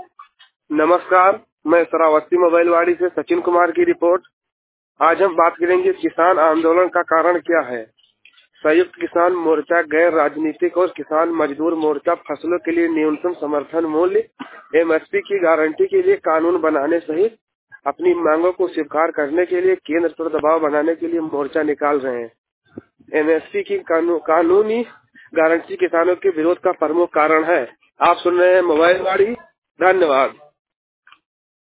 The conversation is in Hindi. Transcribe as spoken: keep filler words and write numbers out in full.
नमस्कार, मैं श्रावस्ती मोबाइल वाड़ी से सचिन कुमार की रिपोर्ट। आज हम बात करेंगे किसान आंदोलन का कारण क्या है। संयुक्त किसान मोर्चा, गैर राजनीतिक और किसान मजदूर मोर्चा फसलों के लिए न्यूनतम समर्थन मूल्य एम एस पी की गारंटी के लिए कानून बनाने सहित अपनी मांगों को स्वीकार करने के लिए केंद्र पर दबाव बनाने के लिए मोर्चा निकाल रहे हैं। एम एस पी की कानू, कानूनी गारंटी किसानों के विरोध का प्रमुख कारण है। आप सुन रहे हैं मोबाइल वाड़ी। धन्यवाद।